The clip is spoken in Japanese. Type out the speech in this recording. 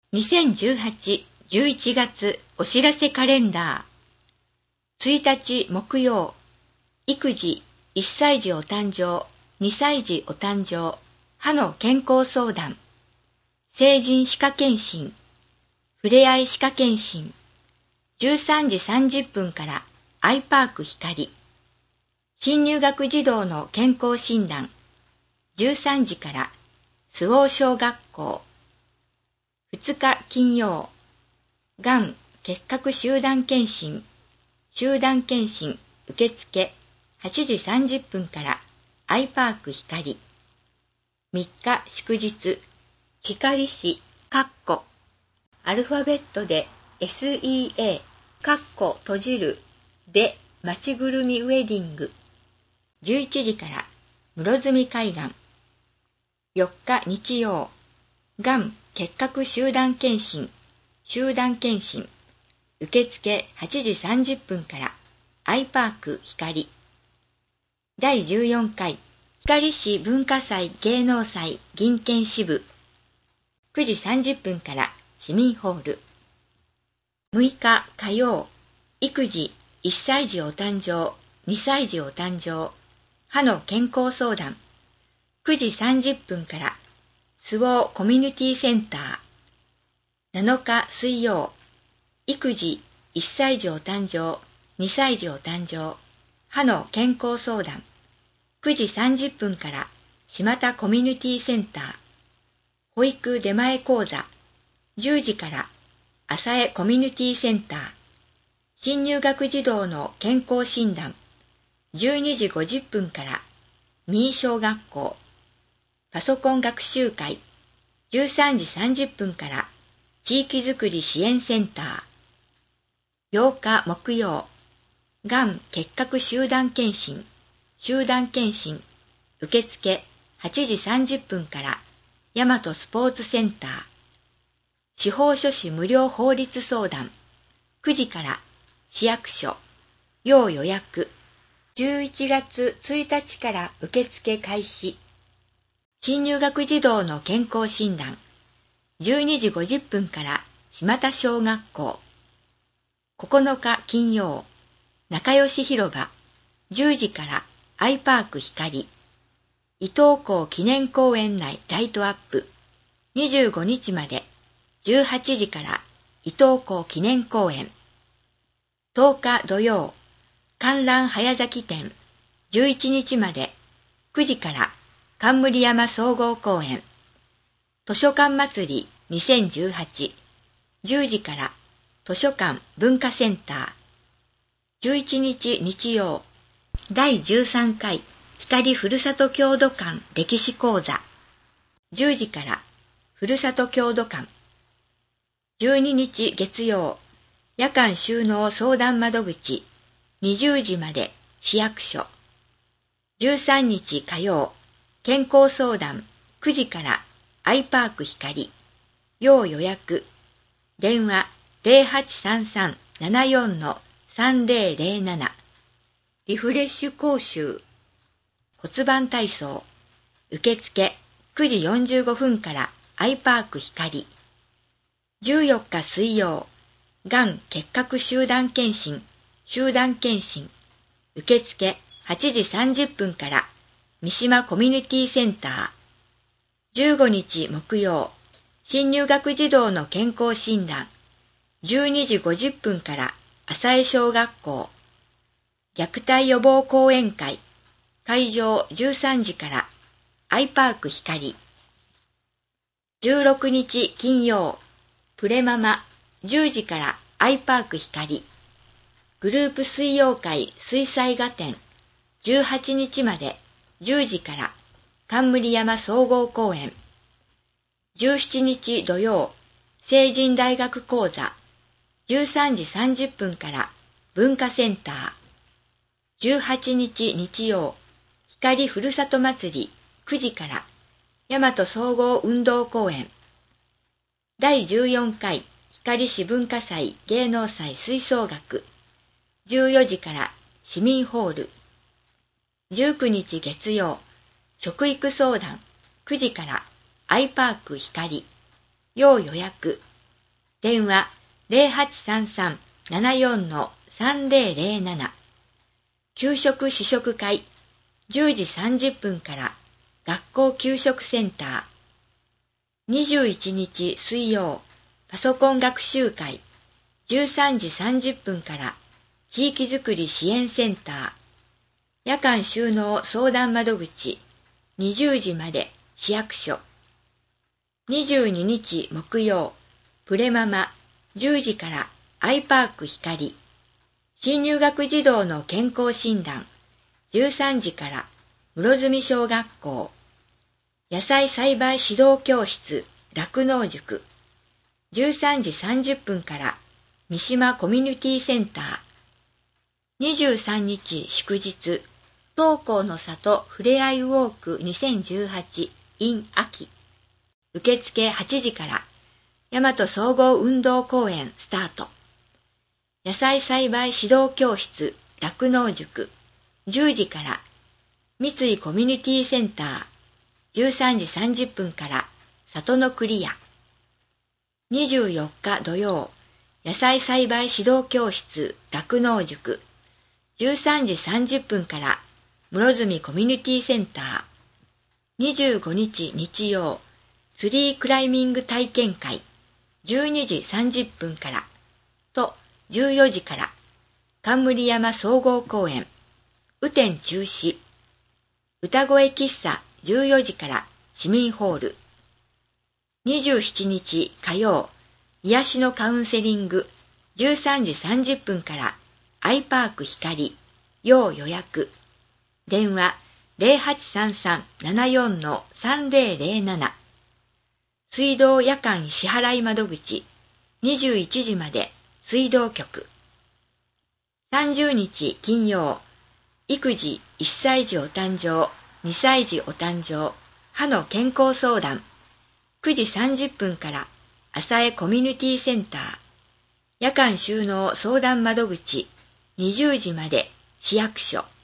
2018-11月お知らせカレンダー。1日木曜、育児、1歳児お誕生、2歳児お誕生、歯の健康相談、成人歯科検診、ふれあい歯科検診、13時30分からアイパーク光、新入学児童の健康診断、13時から周防小学校、2日金曜、がん結核集団検診受付8時30分からアイパーク光。3日祝日、光市アルファベットで SEA 閉じるで町ぐるみウェディング11時から室積海岸。4日日曜、がん結核集団検診受付8時30分からアイパーク光。第14回光市文化祭芸能祭銀券支部9時30分から市民ホール。6日火曜、育児1歳児お誕生2歳児お誕生歯の健康相談9時30分から周防コミュニティセンター。7日水曜、育児1歳児お誕生2歳児お誕生歯の健康相談9時30分から島田コミュニティセンター。保育出前講座10時から浅江コミュニティセンター。新入学児童の健康診断12時50分から三井小学校。パソコン学習会13時30分から地域づくり支援センター。8日木曜、がん結核集団検診受付8時30分から大和スポーツセンター。司法書士無料法律相談9時から市役所。要予約。11月1日から受付開始。新入学児童の健康診断12時50分から島田小学校。9日金曜、仲良し広場10時からアイパーク光。伊東港記念公園内ライトアップ25日まで18時から伊東港記念公園。10日土曜、観覧早咲き展11日まで9時から冠山総合公園。図書館祭り2018 10時から図書館文化センター。11日日曜、第13回光ふるさと郷土館歴史講座10時からふるさと郷土館。12日月曜、夜間収納相談窓口20時まで市役所。13日火曜、健康相談9時からアイパーク光。要予約。電話 0833-74-3007。リフレッシュ講習骨盤体操受付9時45分からアイパーク光。14日水曜、がん結核集団検診受付8時30分から三島コミュニティセンター。15日木曜、新入学児童の健康診断12時50分から浅江小学校。虐待予防講演会会場13時からアイパーク光。16日金曜、プレママ10時からアイパーク光。グループ水曜会水彩画展18日まで10時から冠山総合公園。17日土曜、成人大学講座13時30分から文化センター。18日日曜、光ふるさと祭り9時から大和総合運動公園。第14回光市文化祭芸能祭吹奏楽14時から市民ホール。19日月曜、食育相談9時からアイパーク光。要予約。 電話0833-74-3007。給食試食会10時30分から学校給食センター。21日水曜パソコン学習会13時30分から地域づくり支援センター。夜間収納相談窓口20時まで市役所。22日木曜プレママ10時からアイパーク光。新入学児童の健康診断13時から室積小学校。野菜栽培指導教室酪農塾13時30分から三島コミュニティセンター。23日祝日東光の里ふれあいウォーク2018 in 秋。受付8時から大和総合運動公園スタート。野菜栽培指導教室酪農塾10時から三井コミュニティセンター。13時30分から里のクリア。24日土曜野菜栽培指導教室酪農塾13時30分から室積コミュニティセンター。25日日曜ツリークライミング体験会12時30分からと14時から冠山総合公園。雨天中止。歌声喫茶14時から市民ホール。27日火曜癒しのカウンセリング13時30分からアイパーク光要予約。電話0833-74-3007。水道夜間支払い窓口21時まで水道局。30日金曜育児1歳児お誕生2歳児お誕生歯の健康相談9時30分から浅江コミュニティセンター。夜間収納相談窓口20時まで市役所。